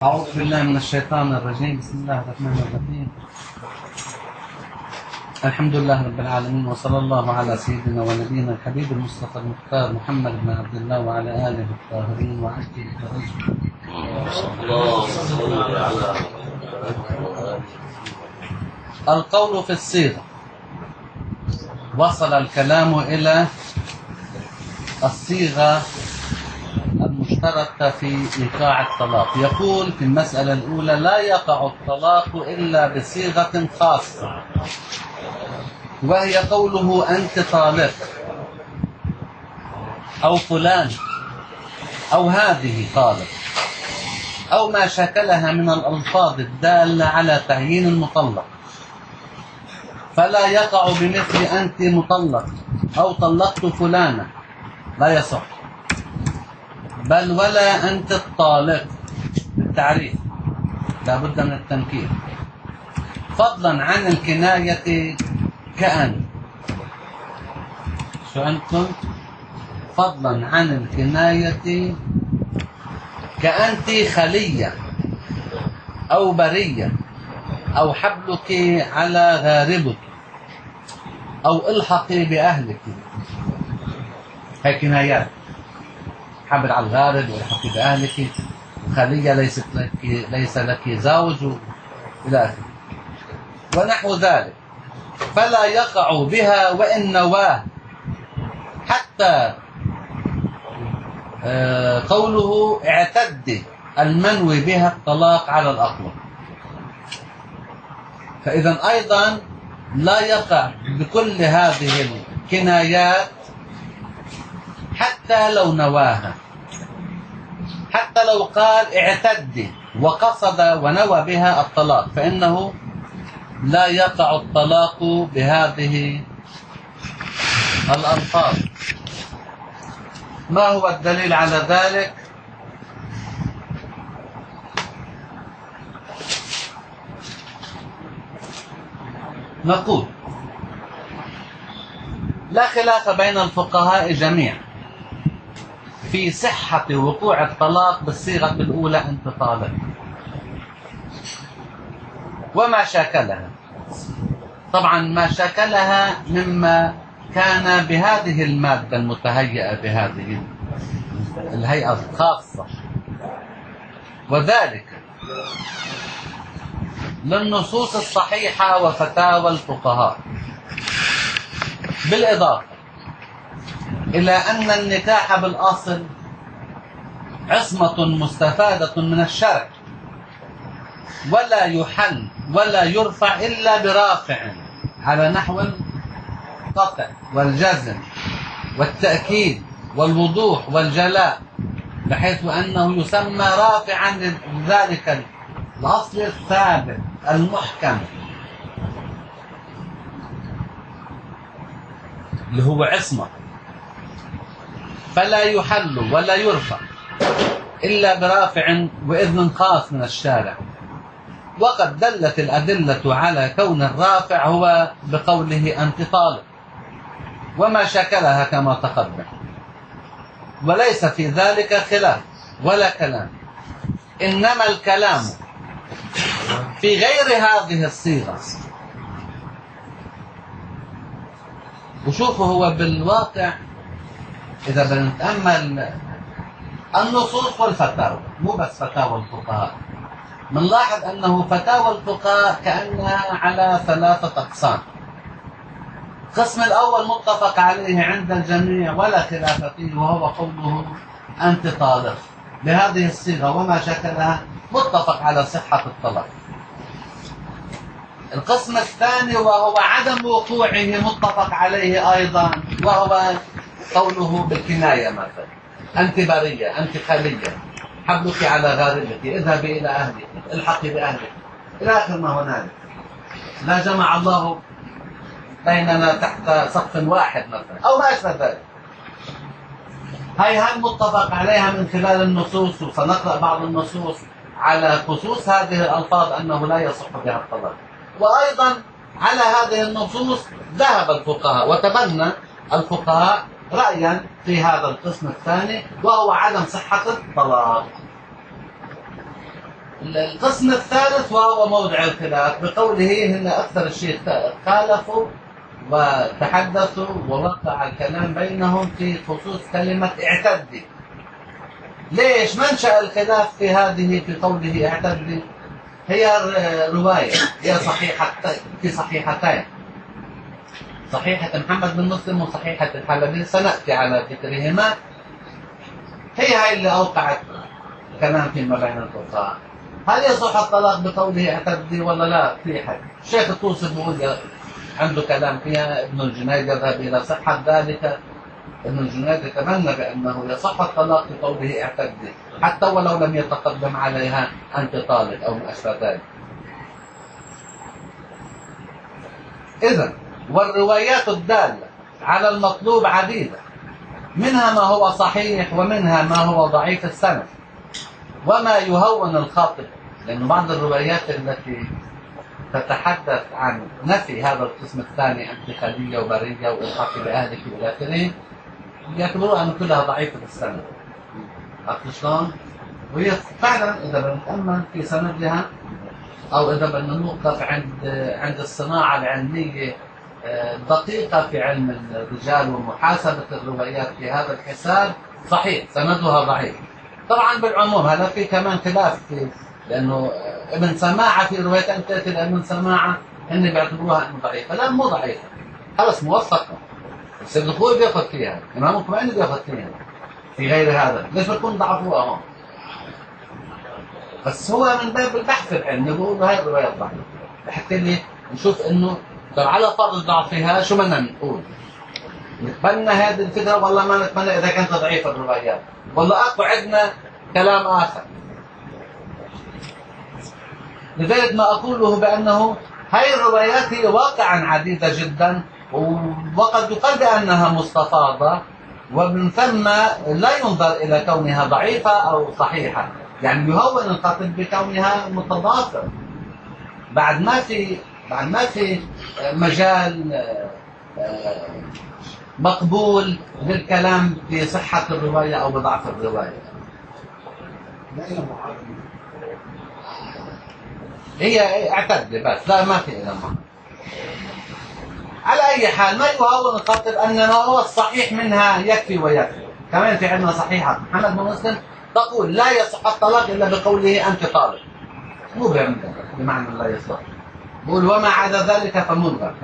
أعوذ بالله من الشيطان الرجيم. بسم الله الرحمن الرحيم. الحمد لله رب العالمين، وصلى الله على سيدنا ونبينا الحبيب المصطفى المختار محمد بن عبد الله وعلى آله الطاهرين وعشره الطاهرين. القول في الصيغة. وصل الكلام إلى الصيغة المشتركة في إيقاع الطلاق. يقول في المسألة الأولى: لا يقع الطلاق إلا بصيغة خاصة، وهي قوله أنت طالق، أو فلان، أو هذه طالق، أو ما شكلها من الألفاظ الدالة على تعيين المطلق. فلا يقع بمثل أنت مطلق أو طلقت فلانة، لا يصح. بل ولا أنت الطالق بالتعريف، لا بد من التنكير، فضلا عن الكناية كأن. شو عندكم؟ فضلا عن الكناية كأنت خلية أو برية، أو حبلك على غاربك، أو الحقي بأهلك. هي كنايات: حبل على الغارب، والحقي بأهلك، خلية ليس لك زوج، إلى آخره ونحو ذلك. فلا يقع بها وإن نواه، حتى قوله اعتد المنوي بها الطلاق على الأقوى. فإذا أيضا لا يقع بكل هذه الكنايات حتى لو نواها، حتى لو قال اعتد وقصد ونوى بها الطلاق، فإنه لا يقع الطلاق بهذه الألفاظ. ما هو الدليل على ذلك؟ نقول: لا خلاف بين الفقهاء جميعا في صحة وقوع الطلاق بالصيغة الأولى أنت طالق وما شاكلها. طبعا ما شاكلها مما كان بهذه المادة المتهيئة بهذه الهيئة الخاصة، وذلك للنصوص الصحيحة وفتاوى الفقهاء، بالإضافة إلى أن النكاح بالأصل عصمة مستفادة من الشرع، ولا يحل ولا يرفع إلا برافع، على نحو القطع والجزم والتأكيد والوضوح والجلاء، بحيث أنه يسمى رافعا لذلك الأصل الثابت المحكم اللي هو عصمة. فلا يحل ولا يرفع إلا برافع وإذن خاص من الشارع. وقد دلت الأدلة على كون الرافع هو بقوله أنت طالق وما شكلها كما تقدم، وليس في ذلك خلاف ولا كلام. إنما الكلام في غير هذه الصيغة. وشوفوا هو بالواقع إذا بنتأمل النصوص والفتاوى، مو بس فتاوى الفقهاء، بنلاحظ أنه فتاوى الفقهاء كأنها على ثلاثة أقسام. القسم الأول متفق عليه عند الجميع ولا خلاف فيه، وهو قوله أنت طالق بهذه الصيغة وما شكلها، متفق على صحة الطلاق. القسم الثاني وهو عدم وقوعه متفق عليه أيضا، وهو قوله بالكناية مثلا: أنت برية، أنت خلية، حبلك على غاربك، اذهبي إلى أهلك، الحقي بأهلك، إلى آخر ما هنالك. لا جمع الله بيننا تحت سقف واحد مثلا، أو ما أشبه ذلك. هاي متفق عليها من خلال النصوص، وسنقرأ بعض النصوص على خصوص هذه الألفاظ أنه لا يصح بها الطلاق. وأيضا على هذه النصوص ذهب الفقهاء وتبنى الفقهاء رأيا في هذا القسم الثاني، وهو عدم صحة الطلاق. القسم الثالث وهو موضع الخلاف بقوله هن أكثر الشيء خالفوا وتحدثوا ووقع الكلام بينهم في خصوص كلمة اعتدي. ليش منشأ الخلاف في هذه في قوله اعتدي؟ هي رواية هي في صحيحتين، صحيحة محمد بن مسلم وصحيحة الحلبي، سنأتي على ذكرهما. هي اللي أوقعت كلام فيما بين الفقهاء. هل يصح الطلاق بقوله اعتدي ولا لا؟ في حد الشيخ الطوسي بيقول عنده كلام فيها، ابن الجنيد يذهب إلى صحة ذلك. ابن الجنيد يتمنى بأنه يصح الطلاق بقوله اعتدي حتى ولو لم يتقدم عليها أنت طالق أو ما أشبه ذلك. إذن والروايات الدالة على المطلوب عديدة، منها ما هو صحيح ومنها ما هو ضعيف السند وما يهون الخاطب، لأن بعض الروايات التي تتحدث عن نفي هذا القسم الثاني أنت خلية وبرية وإلحاق بأهلك إلى آخره يعتبروها أن كلها ضعيفة السند. عرفت شلون؟ وهي فعلا إذا بنتأمل في سندها أو إذا بدنا نوقف عند الصناعة العلمية دقيقة في علم الرجال ومحاسبة الروايات في هذا الحساب، صحيح سندها ضعيف. طبعا بالعموم هذا في كمان خلاف في، لأنه ابن سماعة في رواية تأتي لابن سماعة هن بيعتبروها أنه ضعيفة. لا مو ضعيفة، خلص موثقة. السيد الخوي بياخذ فيها، الإمام الخميني بياخذ فيها في غير هذا. ليش بتكون ضعفوها هون؟ بس هو من باب البحث العلمي بيقولوا هاي الروايات ضعيفة لحتى اللي نشوف إنه طب على فرض ضعفها شو بدنا نقول؟ نتبنى هذه الفكرة والله ما نتبنى إذا كانت ضعيفة الروايات، والله أكو عندنا كلام آخر. لذلك ما أقوله بأنه هاي الروايات هي واقعا عديدة جدا، وقد يقال بأنها مستفاضة، ومن ثم لا ينظر إلى كونها ضعيفة أو صحيحة، يعني يهون الخاطب بكونها متضافرة بعد ما في مجال مقبول للكلام بصحة الرواية أو بضعف الرواية. هي اعتد بس، لا ما في إلا معارض. على أي حال ما يهون الخاطب أن ما هو الصحيح منها يكفي ويكفي. كمان في عندنا صحيحة محمد بن مسلم تقول لا يصح الطلاق إلا بقوله أنت طالق، مو بمعنى لا يصح، بقول وما عدا ذلك فملغى.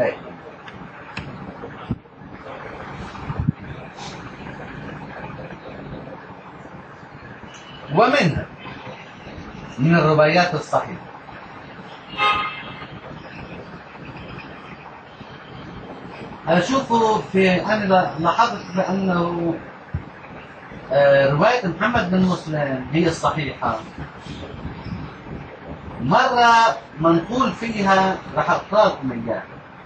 ومنها من الروايات الصحيحة أشوفه أنا لاحظت بأنه رواية محمد بن مسلم هي الصحيحة. مرة منقول فيها رح أقرأكم إياها،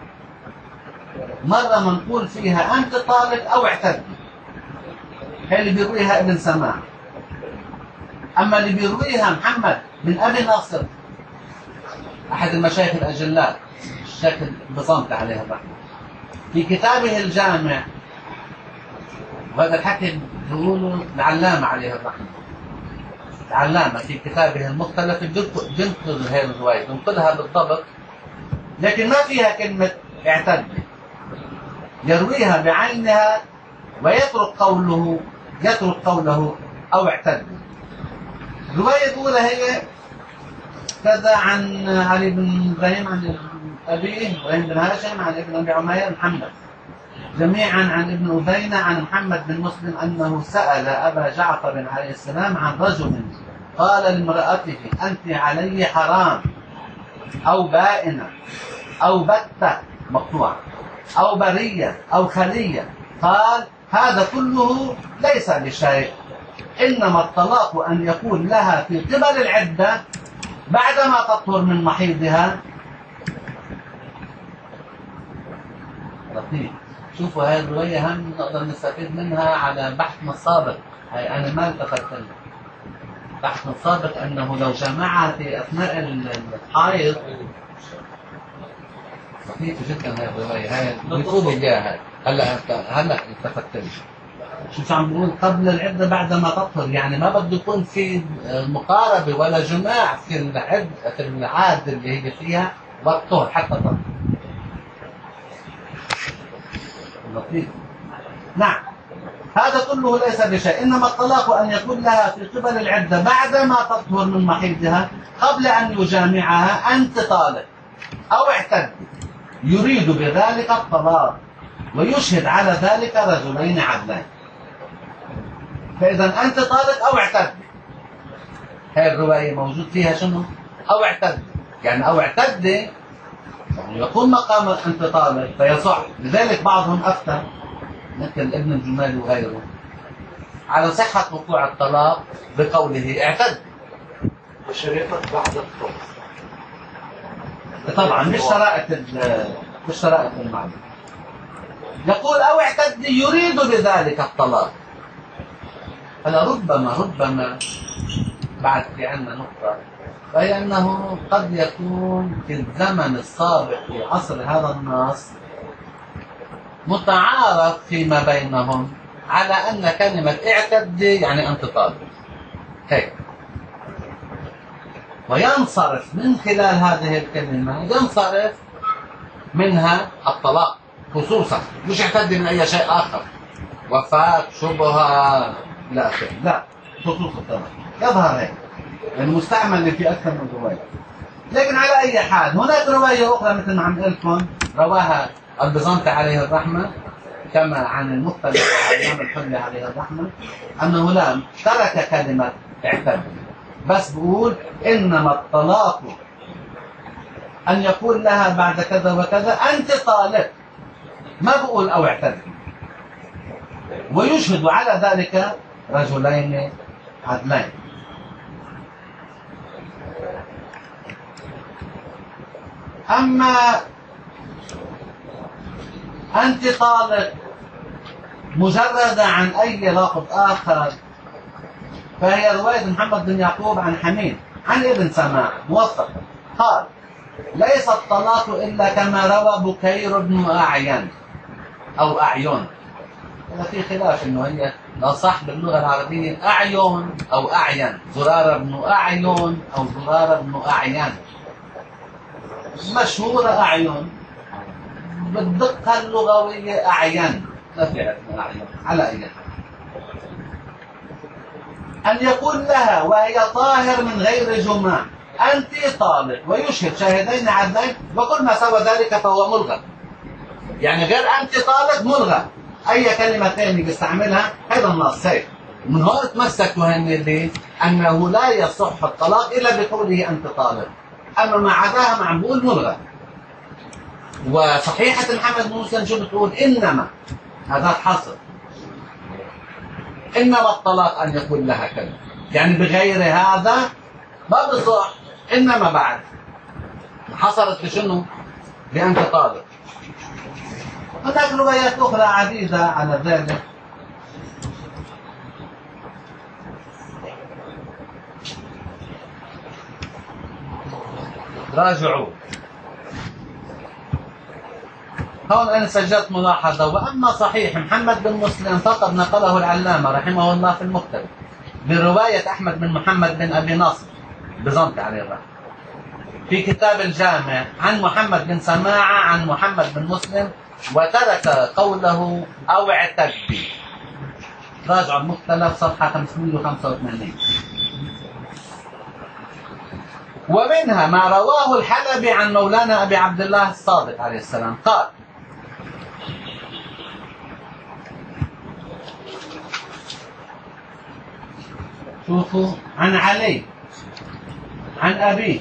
مرة منقول فيها أنت طالق أو اعتد، هي اللي بيرويها ابن سماع. أما اللي بيرويها محمد بن أبي ناصر أحد المشايخ الأجلاء الشيخ البصمت عليه الرحمة في كتابه الجامع، وهذا الحكي بيقولوا العلامة عليه الرحمة، العلامة في كتابه المختلف بينقل هذه الرواية، بينقلها بالضبط لكن ما فيها كلمة اعتد، يرويها بعينها ويترك قوله أو اعتد. الرواية الأولى هي كذا عن علي بن إبراهيم عن أبيه إبراهيم بن هاشم عن ابن أبي عمير محمد جميعا عن ابن أذينة عن محمد بن مسلم أنه سأل أبا جعفر عليه السلام عن رجل قال لامرأته أنت علي حرام أو بائنة أو بتة مقطوعة أو برية أو خلية، قال هذا كله ليس بشيء، إنما الطلاق أن يكون لها في قبل العدة بعدما تطهر من محيضها. لطيف. شوفوا هذه الرواية هم نقدر نستفيد منها على بحثنا السابق. أنا ما التفت بحثنا السابق أنه لو جمعها في أثناء الحائض. لطيفة جدا هذه الرواية، هاي بتقول إياها هلا التفت لي. شو عم بقول؟ قبل العدة بعد ما تطهر، يعني ما بده يكون في مقاربة ولا جماع في العدة، في العادة اللي هي فيها والطهر حتى تطهر. لطيف. نعم، هذا كله ليس بشيء، إنما الطلاق أن يكون لها في قبل العدة بعد ما تطهر من محيضها قبل أن يجامعها أنت طالق أو اعتد، يريد بذلك الطلاق، ويشهد على ذلك رجلين عدلين. فإذا أنت طالق أو اعتد، هاي الرواية موجود فيها شنو؟ أو اعتد، يعني أو اعتد يعني يقوم مقام أنت طالق فيصح. لذلك بعضهم أفتى مثل ابن الجمال وغيره على صحة وقوع الطلاق بقوله اعتد. وشريطة بعد الطلاق طبعا مش شرائط المعنى. يقول أو اعتد يريد بذلك الطلاق. هلا ربما بعد في عندنا نقطة، وهي أنه قد يكون في الزمن السابق في عصر هذا النص متعارف فيما بينهم على أن كلمة اعتد يعني أنت طالق هيك، وينصرف من خلال هذه الكلمة، ينصرف منها الطلاق خصوصا، مش اعتد من أي شيء آخر، وفاة، شبهة، لا شيء، لا، خصوص الطلاق يظهر هيك المستعمل في أكثر من رواية. لكن على أي حال هناك رواية أخرى مثل ما عم لكم رواها البيزنطي عليه الرحمة كما عن المختلف والإمام الحلي عليه الرحمة أنه لا ترك كلمة اعتد، بس بقول إنما الطلاق أن يقول لها بعد كذا وكذا أنت طالق، ما بقول أو اعتد، ويشهد على ذلك رجلين عدلين. أما أنت طالق مجردة عن أي لفظ آخر فهي رواية محمد بن يعقوب عن حميد عن ابن سماع موثقة قال ليس الطلاق إلا كما روى بكير بن أعين أو أعين. في خلاف إنه هي لا صح باللغة العربية أعين أو أعين، زرار بن أعين أو زرار بن أعين، مشهورة أعين، بالدقة اللغوية أعين، لا في عندنا أعين على أي حال. أن يقول لها وهي طاهر من غير جماع أنت طالق، ويشهد شاهدين عدلين، وكل ما سوى ذلك فهو ملغى، يعني غير أنت طالق ملغى، أي كلمة ثانية بيستعملها هذا النص هيك. من هون تمسكوا هن اللي أنه لا يصح الطلاق إلا بقوله أنت طالق، أما ما عداها ما عم بقول ملغى. وصحيحة محمد بن مسلم شو بتقول؟ إنما هذا حصر، إنما الطلاق أن يكون لها كلمة، يعني بغير هذا ما بصح. إنما بعد حصلت بشنو؟ بأنت طالق. هناك روايات أخرى عديدة على ذلك. راجعوا. هون أنا سجلت ملاحظة. وأما صحيح محمد بن مسلم فقد نقله العلامة رحمه الله في المختلف برواية أحمد بن محمد بن أبي ناصر بيزنطي عليه الرحمة في كتاب الجامع عن محمد بن سماعة عن محمد بن مسلم، وترك قوله أو اعتدي. راجع المختلف صفحة 585. ومنها ما رواه الحلبي عن مولانا أبي عبد الله الصادق عليه السلام قال شوفوا عن علي عن أبيه،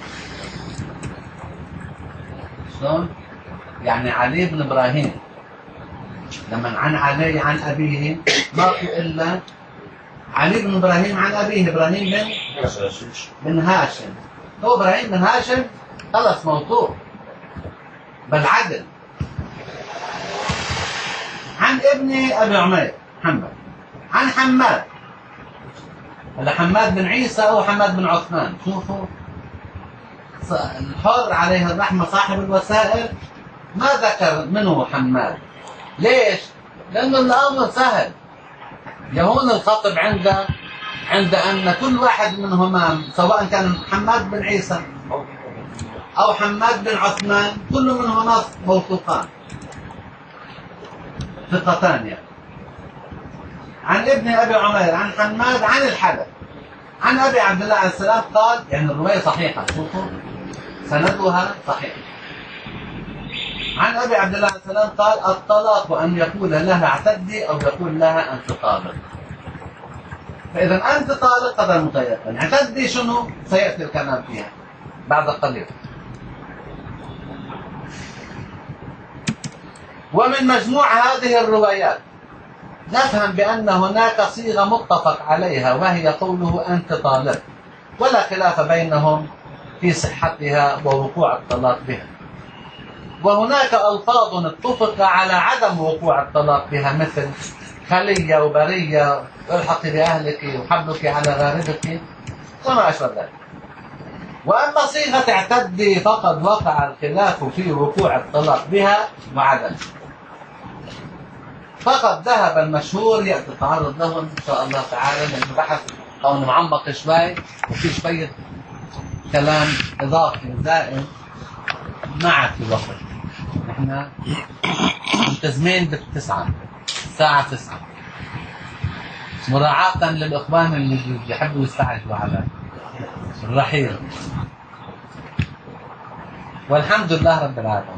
شلون؟ يعني علي بن إبراهيم لما عن علي عن أبيه ما في إلا علي بن إبراهيم عن أبيه إبراهيم بن هاشم. هو إبراهيم بن هاشم خلص موضوع بالعدل. عن ابن أبي عمير محمد عن حماد، هذا حماد بن عيسى أو حماد بن عثمان. شوفوا الحر عليه الرحمة صاحب الوسائل ما ذكر منه حماد. ليش؟ لأنه الأمر سهل، يهون الخطب عند أن كل واحد منهما سواء كان حماد بن عيسى أو حماد بن عثمان كل منهما موثوقان ثقتان يعني. عن ابن أبي عمير عن حماد عن الحدث عن أبي عبد الله عليه السلام قال، يعني الرواية صحيحة، شوفوا سندها صحيح. عن أبي عبد الله عليه السلام قال: الطلاق أن يقول لها اعتدي أو يقول لها أنت طالق. فإذا أنت طالق هذا متيقن، اعتدي شنو؟ سيأتي الكلام فيها بعد قليل. ومن مجموع هذه الروايات نفهم بأن هناك صيغة متفق عليها وهي قوله أنت طالق، ولا خلاف بينهم في صحتها ووقوع الطلاق بها. وهناك ألفاظ اتفق على عدم وقوع الطلاق بها مثل خلية وبرية والحقي بأهلك وحبلك على غاربك وما أشبه ذلك. وأما صيغة اعتدي فقد وقع الخلاف في وقوع الطلاق بها وعدمه. فقد ذهب المشهور يأتي التعرض له إن شاء الله تعالى من بحث أو معمق شوي وفي شوية كلام إضافي زائد معك في وقت. نحن ملتزمين الساعة 9 مراعاة للإخوان اللي بيحبوا يستعجلوا على الرحيل. والحمد لله رب العالمين.